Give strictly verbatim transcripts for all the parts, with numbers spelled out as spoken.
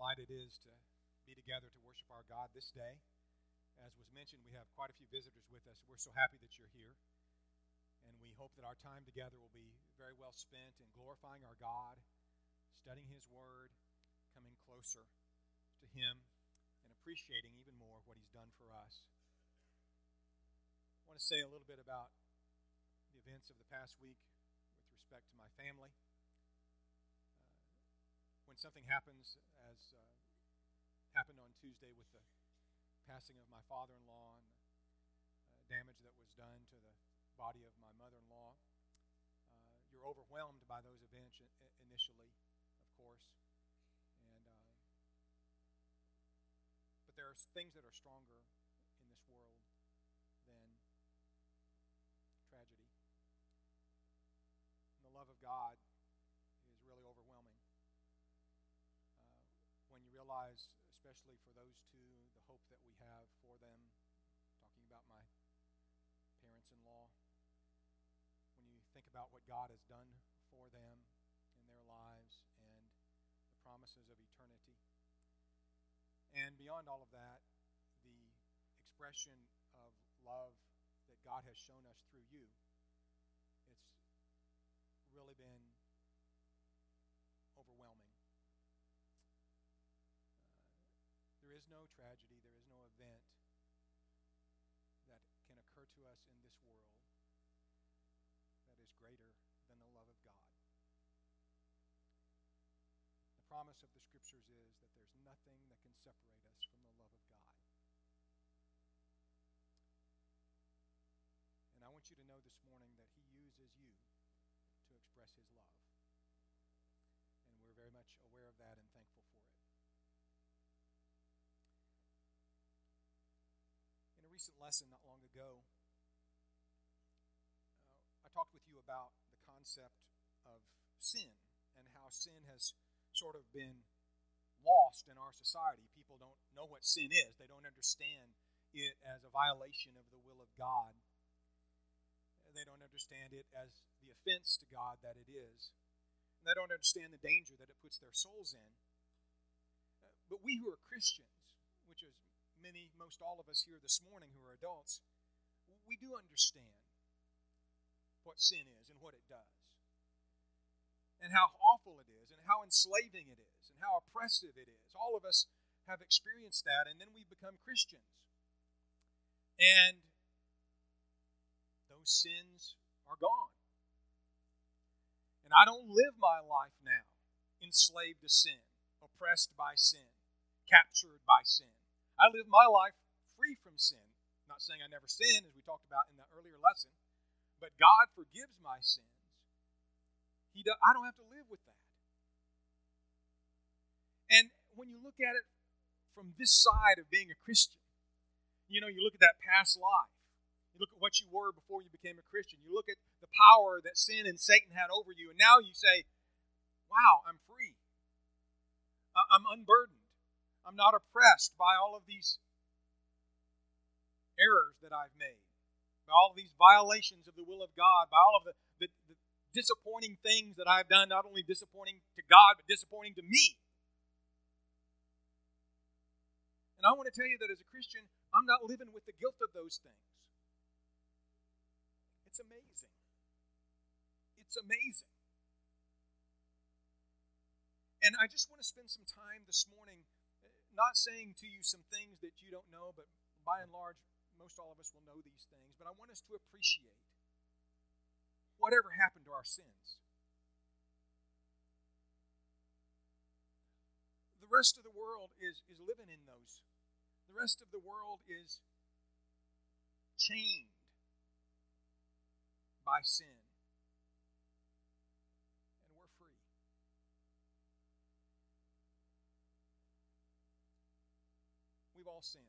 delight it is to be together to worship our God this day. As was mentioned, we have quite a few visitors with us. We're so happy that you're here. And we hope that our time together will be very well spent in glorifying our God, studying His Word, coming closer to Him, and appreciating even more what He's done for us. I want to say a little bit about the events of the past week with respect to my family. Uh, when something happens, as uh, happened on Tuesday with the passing of my father-in-law and the uh, damage that was done to the body of my mother-in-law, uh, you're overwhelmed by those events initially, of course. And uh, but there are things that are stronger in this world than tragedy. And the love of God is really overwhelming. Uh, when you realize, especially for those two, the hope that we have for them, talking about my parents-in-law, when you think about what God has done for them in their lives and the promises of eternity. And beyond all of that, the expression of love that God has shown us through you, it's really been overwhelming. Uh, there is no tragedy, there is no event that can occur to us in this world that is greater than the love of God. The promise of the Scriptures is that there's nothing that can separate us from the love of God. And I want you to know this morning that He uses you to express His love. And we're very much aware of that and thankful for it. In a recent lesson not long ago, uh, I talked with you about the concept of sin and how sin has sort of been lost in our society. People don't know what sin is. They don't understand it as a violation of the will of God. They don't understand it as the offense to God that it is. And they don't understand the danger that it puts their souls in. But we who are Christians, which is many, most all of us here this morning who are adults, we do understand what sin is and what it does. And how awful it is, and how enslaving it is, and how oppressive it is. All of us have experienced that, and then we become Christians. And those sins are gone. And I don't live my life now enslaved to sin, oppressed by sin, captured by sin. I live my life free from sin. I'm not saying I never sin, as we talked about in the earlier lesson, but God forgives my sins. He do, I don't have to live with that. And when you look at it from this side of being a Christian, you know, you look at that past life. You look at what you were before you became a Christian. You look at the power that sin and Satan had over you, and now you say, wow, I'm free. I'm unburdened. I'm not oppressed by all of these errors that I've made, by all of these violations of the will of God, by all of the, the, the disappointing things that I've done, not only disappointing to God, but disappointing to me. And I want to tell you that as a Christian, I'm not living with the guilt of those things. It's amazing. It's amazing. And I just want to spend some time this morning not saying to you some things that you don't know, but by and large, most all of us will know these things. But I want us to appreciate whatever happened to our sins. The rest of the world is, is living in those. The rest of the world is chained by sin. And we're free. We've all sinned.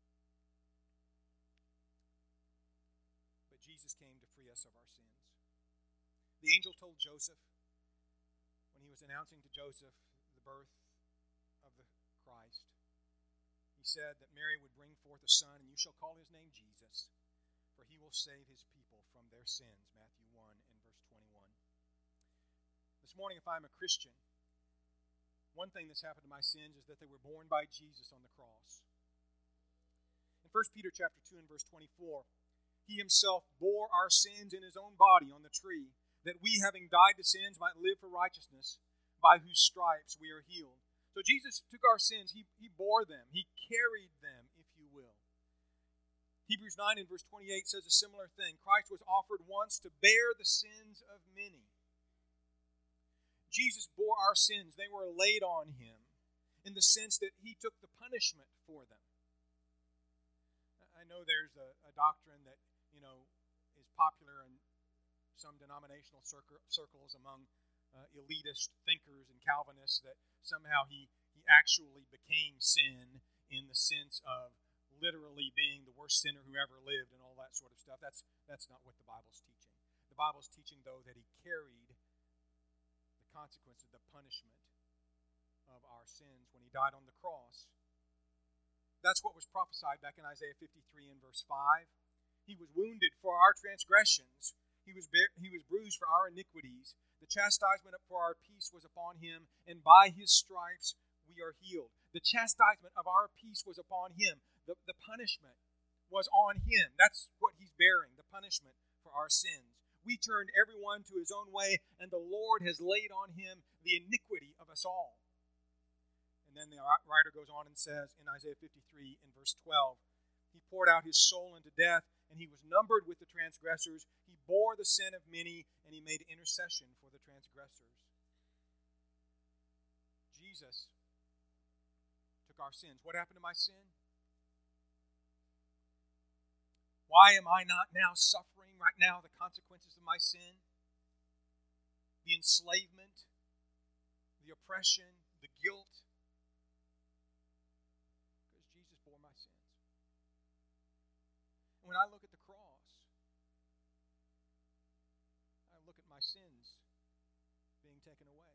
But Jesus came to free us of our sins. The angel told Joseph, when he was announcing to Joseph the birth of the Christ, he said that Mary would bring forth a son, and you shall call his name Jesus, for he will save his people from their sins, Matthew one and verse twenty-one. This morning, if I'm a Christian, One thing that's happened to my sins is that they were borne by Jesus on the cross. In First Peter chapter two and verse twenty-four, He Himself bore our sins in His own body on the tree, that we, having died to sins, might live for righteousness, by whose stripes we are healed. So Jesus took our sins. He, he bore them. He carried them, if you will. Hebrews nine and verse twenty-eight says a similar thing. Christ was offered once to bear the sins of many. Jesus bore our sins. They were laid on Him in the sense that He took the punishment for them. I know there's a, a doctrine that, you know, is popular in some denominational circle, circles among uh, elitist thinkers and Calvinists that somehow he, he actually became sin in the sense of literally being the worst sinner who ever lived and all that sort of stuff. That's that's not what the Bible's teaching. The Bible's teaching, though, that He carried the consequences, the punishment of our sins when He died on the cross. That's what was prophesied back in Isaiah fifty-three and verse five. He was wounded for our transgressions. He was bar- he was bruised for our iniquities. The chastisement for our peace was upon Him, and by His stripes we are healed. The chastisement of our peace was upon Him. The, the punishment was on Him. That's what He's bearing, the punishment for our sins. We turned everyone to his own way, and the Lord has laid on Him the iniquity of us all. And then the writer goes on and says in Isaiah fifty-three in verse twelve, He poured out His soul into death, and He was numbered with the transgressors. He bore the sin of many, and He made intercession for the transgressors. Jesus took our sins. What happened to my sin? Why am I not now suffering right now the consequences of my sin? The enslavement, the oppression, the guilt. Because Jesus bore my sins. And when I look at the cross, I look at my sins being taken away.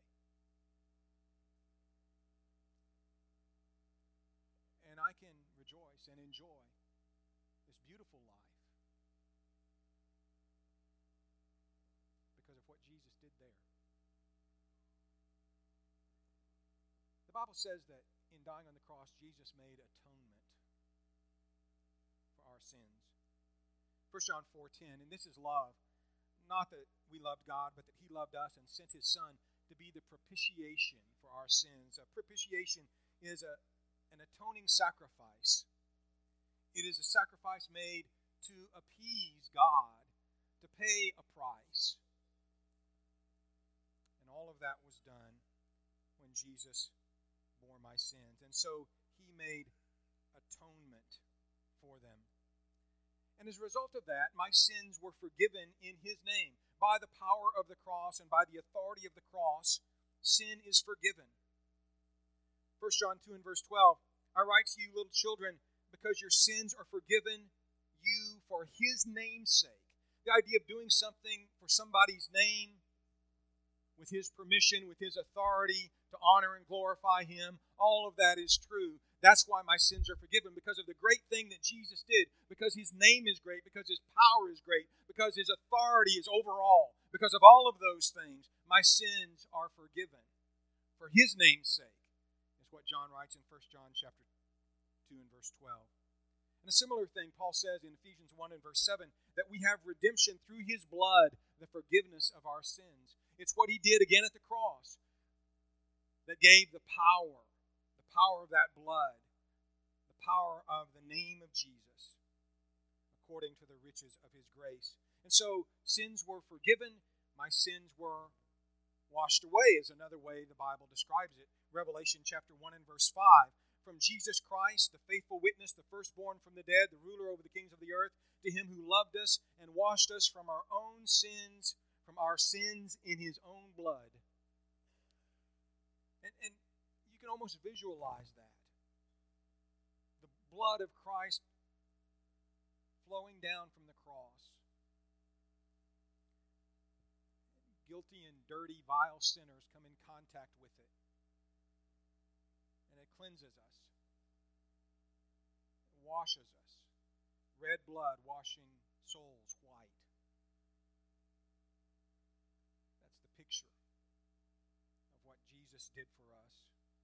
And I can rejoice and enjoy this beautiful life because of what Jesus did there. The Bible says that in dying on the cross, Jesus made atonement for our sins. First John four ten, and this is love. Not that we loved God, but that He loved us and sent His Son to be the propitiation for our sins. A propitiation is a, an atoning sacrifice. It is a sacrifice made to appease God, to pay a price. And all of that was done when Jesus bore my sins. And so He made atonement for them. And as a result of that, my sins were forgiven in His name. By the power of the cross and by the authority of the cross, sin is forgiven. First John two and verse twelve, I write to you, little children, because your sins are forgiven you for His name's sake. The idea of doing something for somebody's name, with His permission, with His authority, to honor and glorify Him, all of that is true. That's why my sins are forgiven, because of the great thing that Jesus did, because His name is great, because His power is great, because His authority is over all. Because of all of those things, my sins are forgiven for His name's sake, is what John writes in First John chapter two and verse twelve. And a similar thing Paul says in Ephesians one and verse seven, that we have redemption through His blood, the forgiveness of our sins. It's what He did again at the cross that gave the power, the power of that blood, the power of the name of Jesus, according to the riches of His grace. And so sins were forgiven, my sins were washed away, is another way the Bible describes it. Revelation chapter one and verse five. From Jesus Christ, the faithful witness, the firstborn from the dead, the ruler over the kings of the earth, to Him who loved us and washed us from our own sins, from our sins in His own blood. And, and you can almost visualize that. The blood of Christ flowing down from the cross. Guilty and dirty, vile sinners come in contact with it. And it cleanses us. It washes us. Red blood washing souls white. That's the picture of what Jesus did for us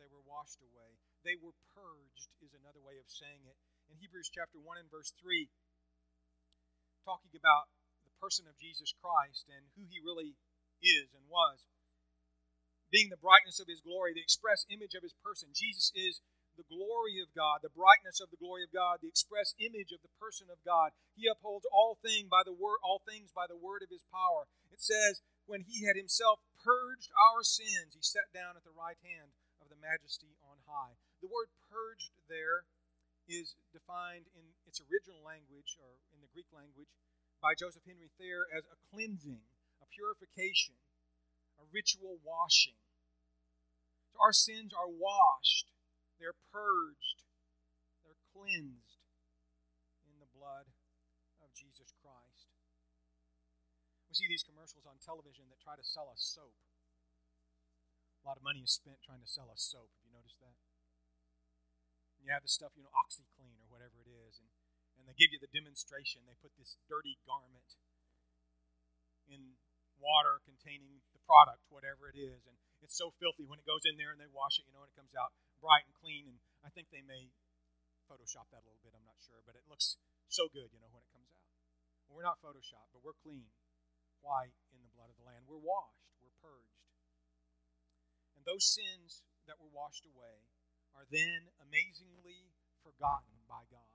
They were washed away. They were purged is another way of saying it. In Hebrews chapter one and verse three, talking about the person of Jesus Christ and who he really is and was, being the brightness of his glory, the express image of his person. Jesus is the glory of God, the brightness of the glory of God, the express image of the person of God. He upholds all things by the word, all things by the word of his power. It says, when he had himself purged our sins, he sat down at the right hand of the majesty on high. The word purged there is defined in its original language, or in the Greek language, by Joseph Henry Thayer as a cleansing, a purification, a ritual washing. So our sins are washed, they're purged, they're cleansed in the blood of Jesus Christ. We see these commercials on television that try to sell us soap. A lot of money is spent trying to sell us soap. Have you noticed that? And you have the stuff, you know, OxyClean or whatever it is, and, and they give you the demonstration. They put this dirty garment in water containing the product, whatever it is, and it's so filthy when it goes in there and they wash it, you know, and it comes out bright and clean, and I think they may Photoshop that a little bit, I'm not sure, but it looks so good, you know, when it comes out. Well, we're not Photoshopped, but we're clean, white in the blood of the Lamb. We're washed, we're purged. And those sins that were washed away are then amazingly forgotten by God.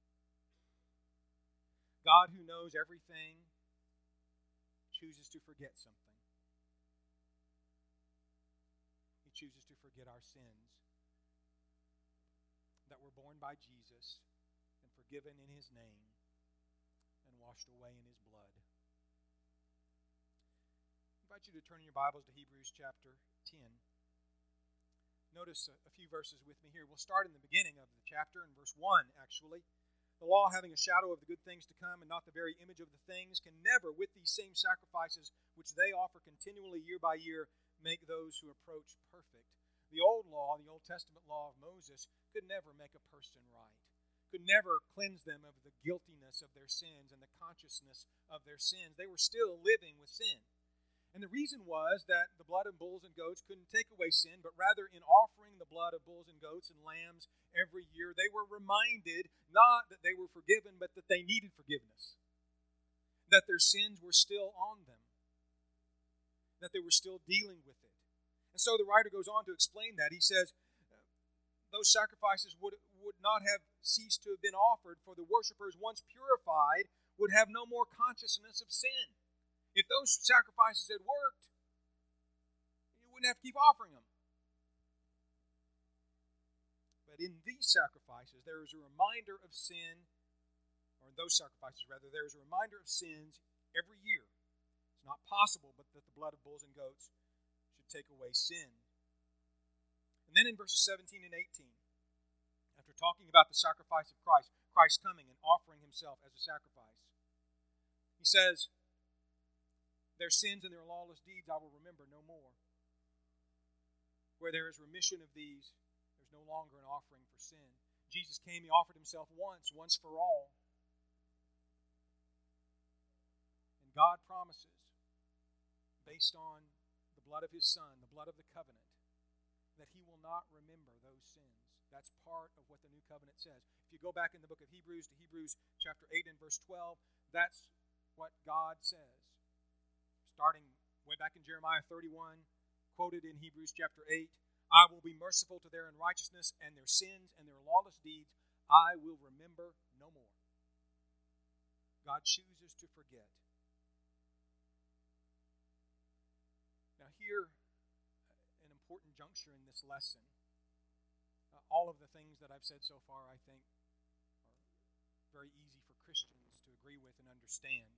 God, who knows everything, chooses to forget something. He chooses to forget our sins that were borne by Jesus and forgiven in his name and washed away in his blood. I invite you to turn in your Bibles to Hebrews chapter ten. Notice a, a few verses with me here. We'll start in the beginning of the chapter, in verse one, actually. The law, having a shadow of the good things to come and not the very image of the things, can never, with these same sacrifices which they offer continually year by year, make those who approach perfect. The old law, the Old Testament law of Moses, could never make a person right, could never cleanse them of the guiltiness of their sins and the consciousness of their sins. They were still living with sin. And the reason was that the blood of bulls and goats couldn't take away sin, but rather in offering the blood of bulls and goats and lambs every year, they were reminded not that they were forgiven, but that they needed forgiveness, that their sins were still on them, that they were still dealing with it. And so the writer goes on to explain that. He says, those sacrifices would, would not have ceased to have been offered, for the worshipers, once purified, would have no more consciousness of sin. If those sacrifices had worked, you wouldn't have to keep offering them. But in these sacrifices, there is a reminder of sin, or in those sacrifices, rather, there is a reminder of sins every year. It's not possible but that the blood of bulls and goats should take away sin. And then in verses seventeen and eighteen, after talking about the sacrifice of Christ, Christ coming and offering himself as a sacrifice, he says, their sins and their lawless deeds I will remember no more. Where there is remission of these, there's no longer an offering for sin. Jesus came, he offered himself once, once for all. And God promises, based on the blood of his Son, the blood of the covenant, that he will not remember those sins. That's part of what the new covenant says. If you go back in the book of Hebrews to Hebrews chapter eight and verse twelve, that's what God says. Starting way back in Jeremiah thirty-one, quoted in Hebrews chapter eight, I will be merciful to their unrighteousness, and their sins and their lawless deeds I will remember no more. God chooses to forget. Now here, an important juncture in this lesson. Uh, all of the things that I've said so far, I think, are very easy for Christians to agree with and understand.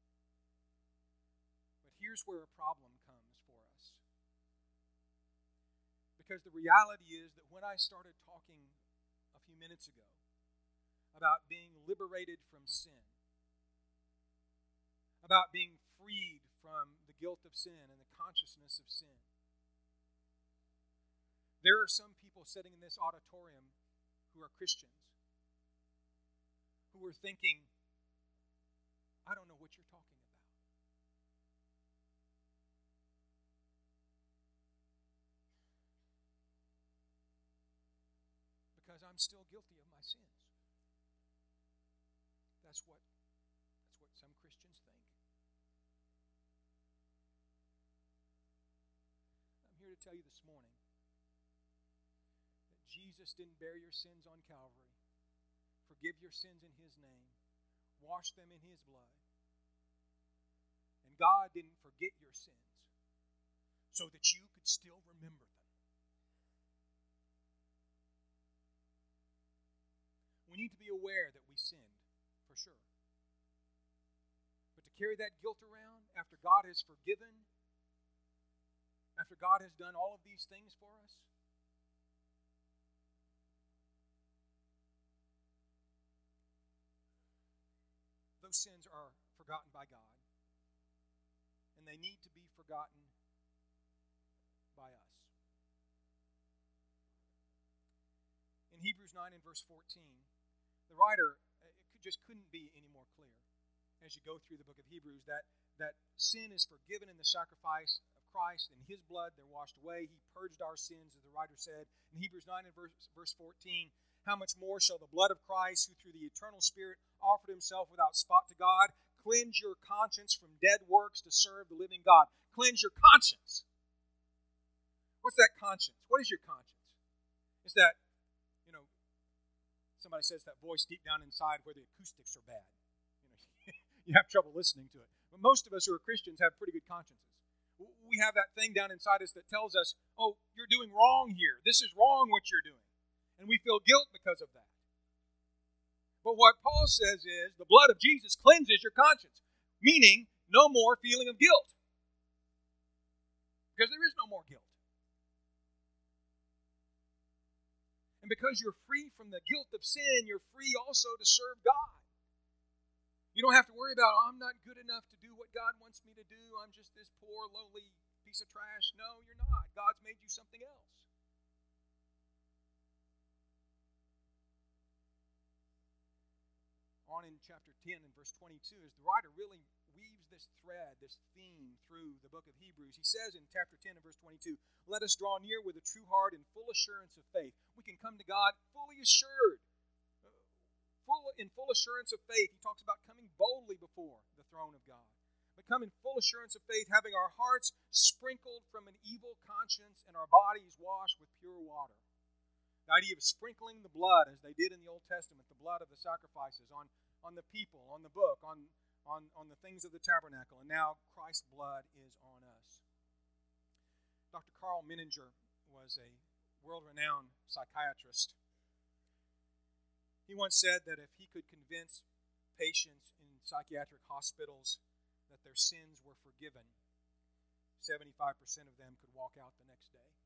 Here's where a problem comes for us. Because the reality is that when I started talking a few minutes ago about being liberated from sin, about being freed from the guilt of sin and the consciousness of sin, there are some people sitting in this auditorium who are Christians who are thinking, I don't know what you're talking about. because I'm still guilty of my sins. That's what, that's what some Christians think. I'm here to tell you this morning that Jesus didn't bear your sins on Calvary, forgive your sins in His name, wash them in His blood. And God didn't forget your sins so that you could still remember them. We need to be aware that we sinned, for sure. But to carry that guilt around after God has forgiven, after God has done all of these things for us, those sins are forgotten by God. And they need to be forgotten by us. In Hebrews nine and verse fourteen, the writer it could, just couldn't be any more clear as you go through the book of Hebrews that, that sin is forgiven in the sacrifice of Christ. In His blood they're washed away. He purged our sins, as the writer said in Hebrews nine and verse, verse fourteen. How much more shall the blood of Christ, who through the eternal Spirit offered Himself without spot to God, cleanse your conscience from dead works to serve the living God? Cleanse your conscience. What's that conscience? What is your conscience? It's that, you know, somebody says that voice deep down inside where the acoustics are bad. You know, you have trouble listening to it. But most of us who are Christians have pretty good consciences. We have that thing down inside us that tells us, oh, you're doing wrong here. This is wrong what you're doing. And we feel guilt because of that. But what Paul says is the blood of Jesus cleanses your conscience, meaning no more feeling of guilt. Because there is no more guilt. And because you're free from the guilt of sin, you're free also to serve God. You don't have to worry about, oh, I'm not good enough to do what God wants me to do. I'm just this poor, lowly piece of trash. No, you're not. God's made you something else. On in chapter ten and verse twenty-two, as the writer really weaves this thread, this theme through the book of Hebrews, he says in chapter ten and verse twenty-two, let us draw near with a true heart and full assurance of faith. We can come to God fully assured, full in full assurance of faith. He talks about coming boldly before the throne of God. But come in full assurance of faith, having our hearts sprinkled from an evil conscience and our bodies washed with pure water. The idea of sprinkling the blood, as they did in the Old Testament, the blood of the sacrifices on, on the people, on the book, on, on, on the things of the tabernacle. And now Christ's blood is on us. Doctor Carl Menninger was a world-renowned psychiatrist. He once said that if he could convince patients in psychiatric hospitals that their sins were forgiven, seventy-five percent of them could walk out the next day.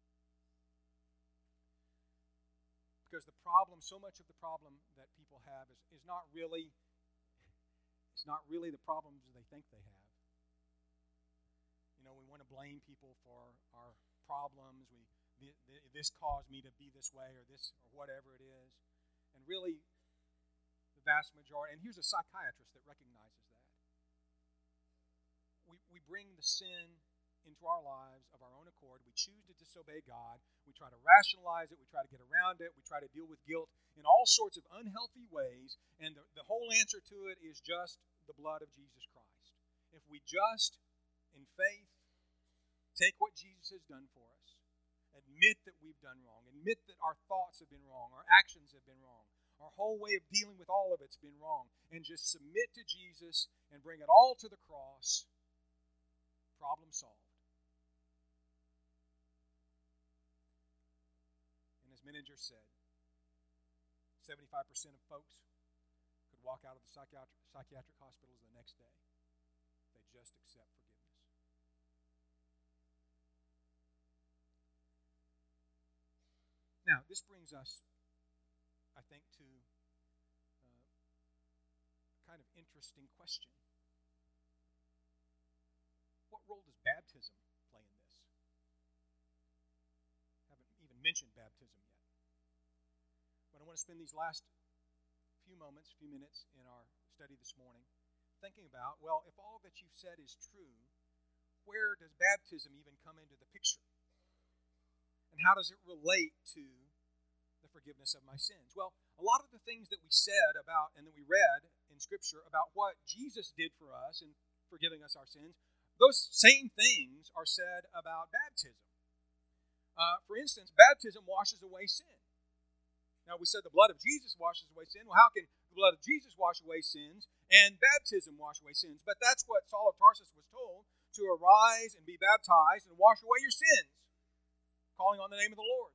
Because the problem, so much of the problem that people have is, is not really, it's not really the problems they think they have. You know, we want to blame people for our problems. We th- th- this caused me to be this way, or this, or whatever it is. And really, the vast majority, and here's a psychiatrist that recognizes that. We we bring the sin into our lives of our own accord. We choose to disobey God. We try to rationalize it. We try to get around it. We try to deal with guilt in all sorts of unhealthy ways. And the, the whole answer to it is just the blood of Jesus Christ. If we just, in faith, take what Jesus has done for us, admit that we've done wrong, admit that our thoughts have been wrong, our actions have been wrong, our whole way of dealing with all of it's been wrong, and just submit to Jesus and bring it all to the cross, problem solved. Menninger said, seventy-five percent of folks could walk out of the psychiatric, psychiatric hospitals the next day if they just accept forgiveness. Now, this brings us, I think, to uh, a kind of interesting question. What role does baptism play in this? Haven't even mentioned baptism yet. But I want to spend these last few moments, few minutes in our study this morning thinking about, well, if all that you've said is true, where does baptism even come into the picture? And how does it relate to the forgiveness of my sins. Well, a lot of the things that we said about and that we read in Scripture about what Jesus did for us in forgiving us our sins, those same things are said about baptism. Uh, for instance, baptism washes away sin. Now, we said the blood of Jesus washes away sin. Well, how can the blood of Jesus wash away sins and baptism wash away sins? But that's what Saul of Tarsus was told, to arise and be baptized and wash away your sins, calling on the name of the Lord.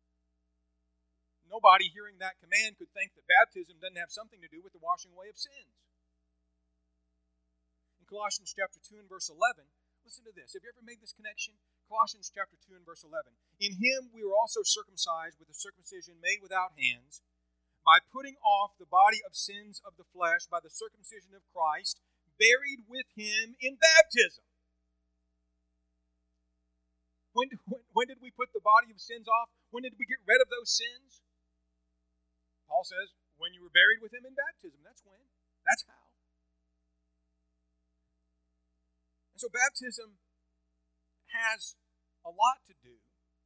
Nobody hearing that command could think that baptism doesn't have something to do with the washing away of sins. In Colossians chapter two and verse eleven, listen to this. Have you ever made this connection? Colossians chapter two and verse eleven. In him we were also circumcised with a circumcision made without hands, by putting off the body of sins of the flesh by the circumcision of Christ, buried with him in baptism. When, when, when did we put the body of sins off? When did we get rid of those sins? Paul says, when you were buried with him in baptism. That's when. That's how. And so baptism has a lot to do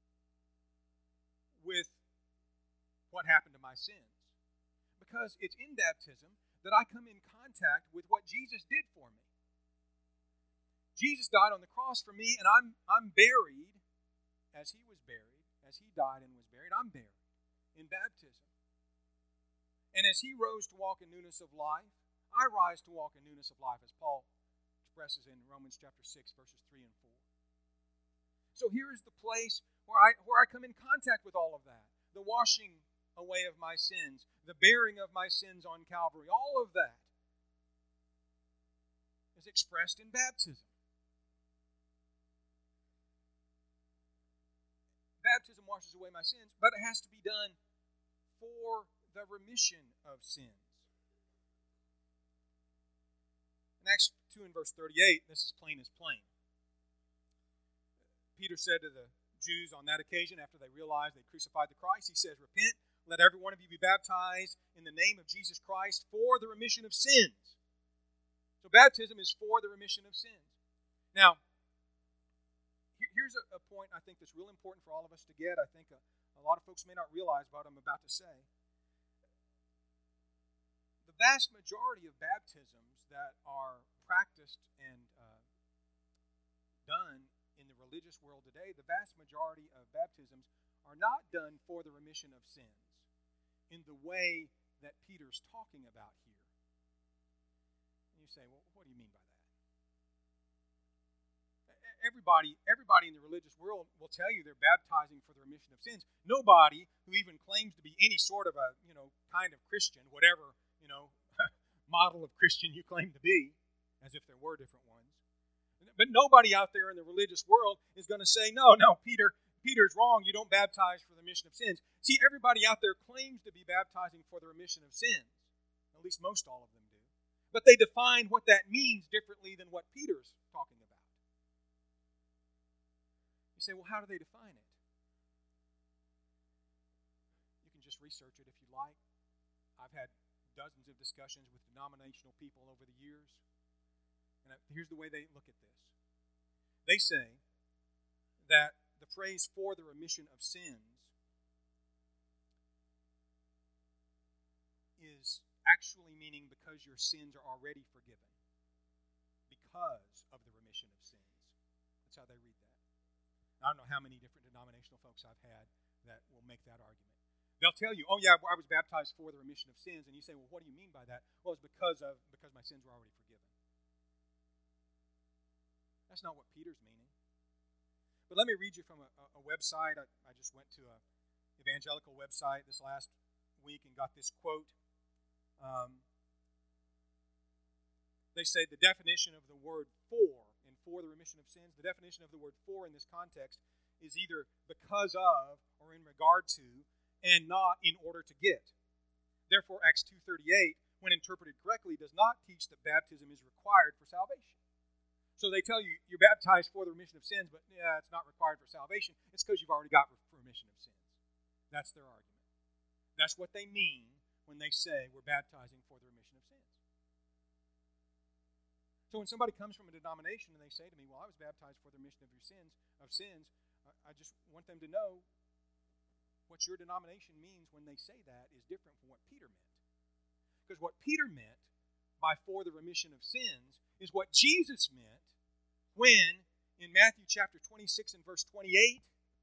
with what happened to my sins. Because it's in baptism that I come in contact with what Jesus did for me. Jesus died on the cross for me, and I'm, I'm buried as he was buried, as he died and was buried. I'm buried in baptism. And as he rose to walk in newness of life, I rise to walk in newness of life, as Paul expresses in Romans chapter six, verses three and four. So here is the place where I, where I come in contact with all of that. The washing away of my sins, the bearing of my sins on Calvary, all of that is expressed in baptism. Baptism washes away my sins, but it has to be done for the remission of sins. In Acts two and verse thirty-eight, this is plain as plain. Peter said to the Jews on that occasion, after they realized they crucified the Christ, he says, repent, let every one of you be baptized in the name of Jesus Christ for the remission of sins. So baptism is for the remission of sins. Now, here's a, a point I think that's real important for all of us to get. I think a, a lot of folks may not realize what I'm about to say. The vast majority of baptisms that are practiced and uh, done in the religious world today, the vast majority of baptisms are not done for the remission of sins in the way that Peter's talking about here. And you say, well, what do you mean by that? Everybody, everybody in the religious world will tell you they're baptizing for the remission of sins. Nobody who even claims to be any sort of a, you know, kind of Christian, whatever, you know, model of Christian you claim to be, as if there were different ones. But nobody out there in the religious world is going to say, no, no, Peter, Peter's wrong. You don't baptize for the remission of sins. See, everybody out there claims to be baptizing for the remission of sins. At least most all of them do. But they define what that means differently than what Peter's talking about. You say, well, how do they define it? You can just research it if you like. I've had dozens of discussions with denominational people over the years. And here's the way they look at this. They say that the phrase for the remission of sins is actually meaning because your sins are already forgiven. Because of the remission of sins. That's how they read that. I don't know how many different denominational folks I've had that will make that argument. They'll tell you, oh yeah, I was baptized for the remission of sins. And you say, well, what do you mean by that? Well, it's because of because my sins were already forgiven. That's not what Peter's meaning. But let me read you from a, a website. I, I just went to an evangelical website this last week and got this quote. Um, they say the definition of the word for, and for the remission of sins, the definition of the word for in this context is either because of or in regard to, and not in order to get. Therefore, Acts two thirty-eight, when interpreted correctly, does not teach that baptism is required for salvation. So they tell you you're baptized for the remission of sins, but yeah, it's not required for salvation. It's because you've already got remission of sins. That's their argument. That's what they mean when they say we're baptizing for the remission of sins. So when somebody comes from a denomination and they say to me, well, I was baptized for the remission of your sins, of sins, I just want them to know what your denomination means when they say that is different from what Peter meant. Because what Peter meant by for the remission of sins is what Jesus meant when, in Matthew chapter twenty-six and verse twenty-eight,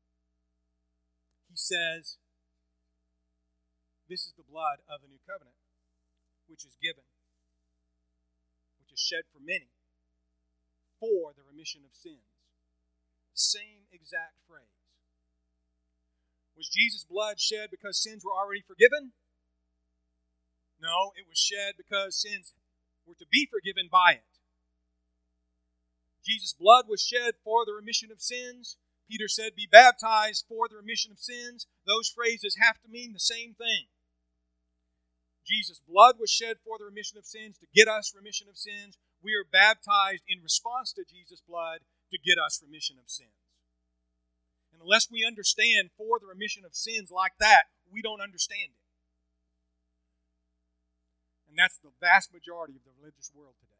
he says, this is the blood of the new covenant, which is given, which is shed for many, for the remission of sins. Same exact phrase. Was Jesus' blood shed because sins were already forgiven? No, it was shed because sins were to be forgiven by it. Jesus' blood was shed for the remission of sins. Peter said, be baptized for the remission of sins. Those phrases have to mean the same thing. Jesus' blood was shed for the remission of sins to get us remission of sins. We are baptized in response to Jesus' blood to get us remission of sins. And unless we understand for the remission of sins like that, we don't understand it. And that's the vast majority of the religious world today.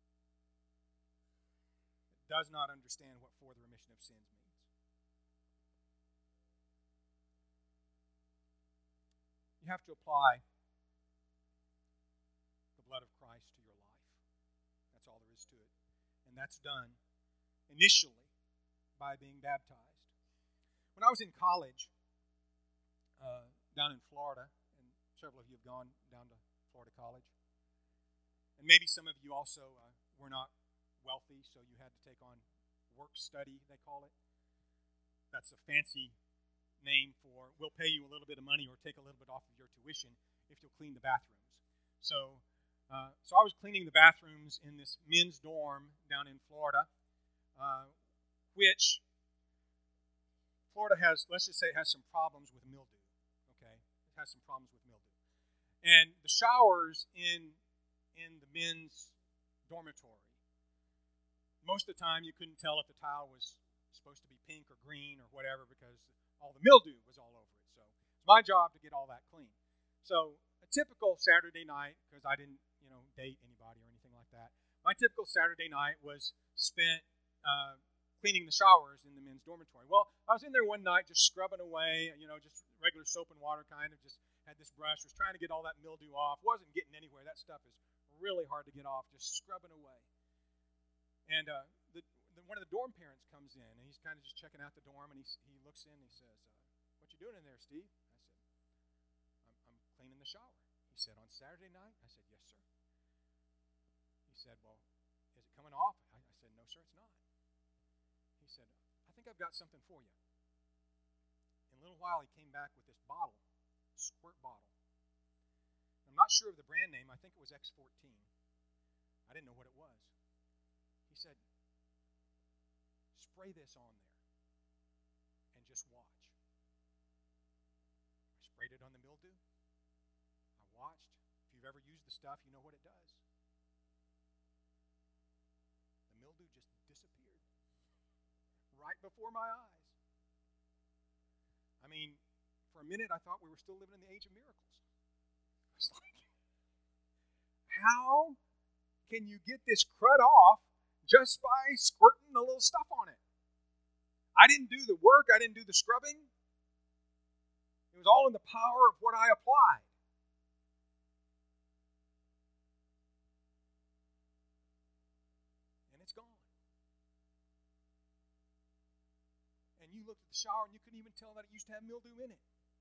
It does not understand what for the remission of sins means. You have to apply the blood of Christ to your life. That's all there is to it. And that's done initially by being baptized. When I was in college uh, down in Florida, and several of you have gone down to Florida College, and maybe some of you also uh, were not wealthy, so you had to take on work study, they call it. That's a fancy name for we'll pay you a little bit of money or take a little bit off of your tuition if you'll clean the bathrooms. So, uh, so I was cleaning the bathrooms in this men's dorm down in Florida, uh, which Florida has, let's just say it has some problems with mildew, okay? It has some problems with mildew. And the showers in, in the men's dormitory, most of the time you couldn't tell if the tile was supposed to be pink or green or whatever because all the mildew was all over it. So it's my job to get all that clean. So a typical Saturday night, because I didn't, you know, date anybody or anything like that, my typical Saturday night was spent uh, cleaning the showers in the men's dormitory. Well, I was in there one night just scrubbing away, you know, just regular soap and water kind of, just had this brush, was trying to get all that mildew off, wasn't getting anywhere. That stuff is really hard to get off, just scrubbing away. And uh, the, the, one of the dorm parents comes in, and he's kind of just checking out the dorm, and he, he looks in and he says, uh, what you doing in there, Steve? I said, I'm, I'm cleaning the shower. He said, on Saturday night? I said, yes, sir. He said, well, is it coming off? I, I said, no, sir, it's not. He said, I think I've got something for you. In a little while, he came back with this bottle, squirt bottle. I'm not sure of the brand name. I think it was X fourteen. I didn't know what it was. He said, spray this on there and just watch. I sprayed it on the mildew. I watched. If you've ever used the stuff, you know what it does. The mildew just disappeared right before my eyes. I mean, for a minute I thought we were still living in the age of miracles. I was like, how can you get this crud off just by squirting a little stuff on it? I didn't do the work. I didn't do the scrubbing. It was all in the power of what I applied. And it's gone. And you looked at the shower and you couldn't even tell that it used to have mildew in it.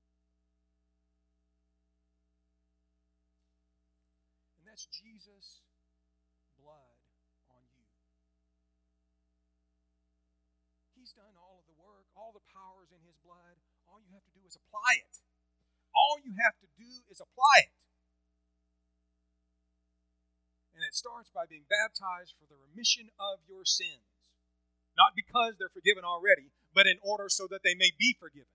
And that's Jesus' blood on you. He's done all of the work. All the power is in his blood. All you have to do is apply it. All you have to do is apply it. And it starts by being baptized for the remission of your sins. Not because they're forgiven already, but in order so that they may be forgiven.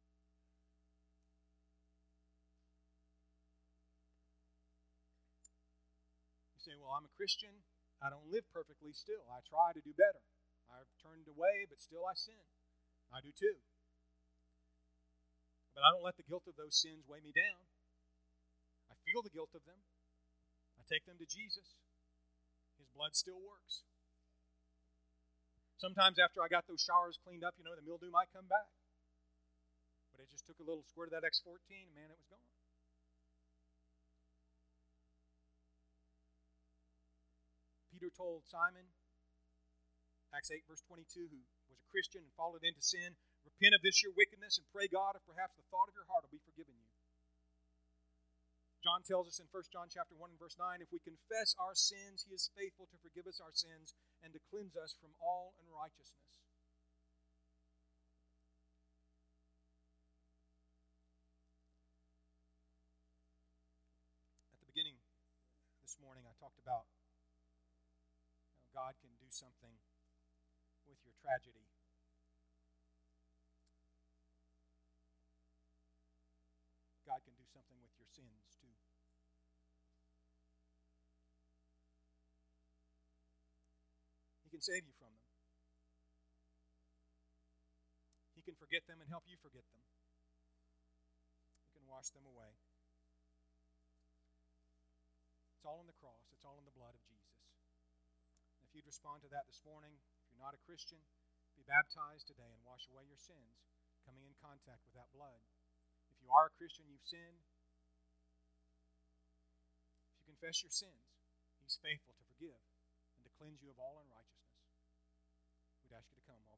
You say, well, I'm a Christian. I don't live perfectly still. I try to do better. I've turned away, but still I sin. I do too. But I don't let the guilt of those sins weigh me down. I feel the guilt of them. I take them to Jesus. His blood still works. Sometimes after I got those showers cleaned up, you know, the mildew might come back. But it just took a little squirt of that X fourteen, and man, it was gone. Peter told Simon, Acts eight, verse twenty-two, who was a Christian and followed into sin, repent of this your wickedness and pray God if perhaps the thought of your heart will be forgiven you. John tells us in First John chapter one and verse nine, if we confess our sins, he is faithful to forgive us our sins and to cleanse us from all unrighteousness. At the beginning this morning, I talked about how God can do something with your tragedy. God can do something with your sins too. He can save you from them. He can forget them and help you forget them. He can wash them away. It's all on the cross. It's all in the blood of Jesus. And if you'd respond to that this morning, if you're not a Christian, be baptized today and wash away your sins, coming in contact with that blood. If you are a Christian, you've sinned, if you confess your sins, he's faithful to forgive and to cleanse you of all unrighteousness. We'd ask you to come.